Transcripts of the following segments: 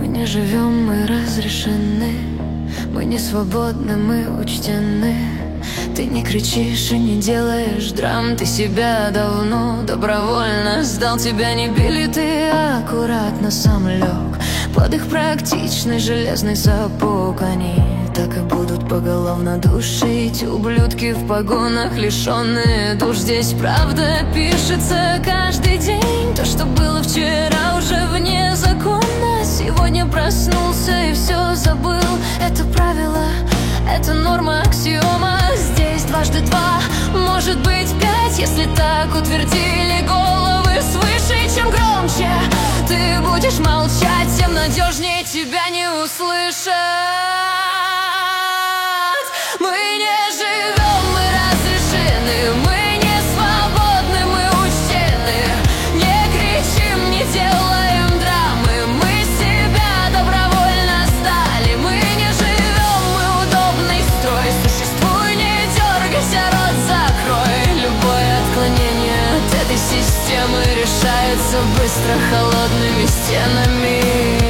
не живем, мы разрешены. Мы не свободны, мы учтены. Ты не кричишь и не делаешь драм. Ты себя давно добровольно сдал. Тебя не били, ты аккуратно сам лег под их практичный железный сапог. Они так и будут поголовно душить. Ублюдки в погонах, лишенные душ. Здесь правда пишется каждый день. То, что было вчера, уже вне закона. Сегодня проснулся и все забыл. Это правило, это норма, аксиома. Здесь дважды два, может быть пять. Если так утвердили головы свыше, чем громче ты будешь молчать, тем надежнее тебя не услышат. Мы не живем, мы разрешены. Мы не свободны, мы учтены. Не кричим, не делаем драмы. Мы себя добровольно сдали. Мы не живем, мы удобный строй. Существуй, не дергайся, рот закрой. Любое отклонение от этой системы решается быстро холодными стенами.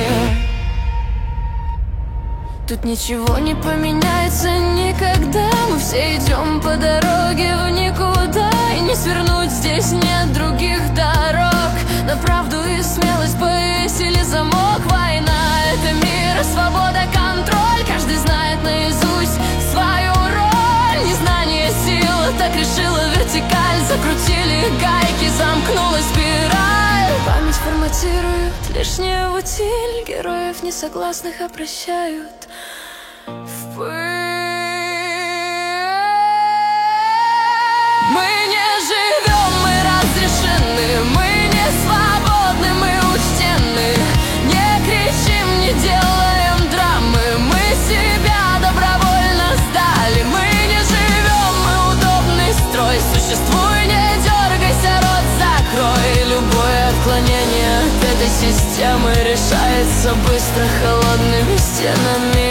Тут ничего не поменяется никогда. Мы все идем по дороге в никуда. И не свернуть здесь нет других дорог. На правду и смелость повесили замок. Война — это мир, свобода, контроль. Каждый знает наизусть свою роль. Незнание сил, так решила вертикаль. Закрутили гайки, замкнулась спираль. Память форматирует лишнее в утиль. Героев несогласных обращают в пыль. Мы не живем, мы разрешены. Мы не свободны, мы учтены. Не кричим, не делаем драмы. Мы себя добровольно сдали. Мы не живем, мы удобный строй. Существуй, не дергайся, рот закрой. Любое отклонение от этой системы решается быстро холодными стенами.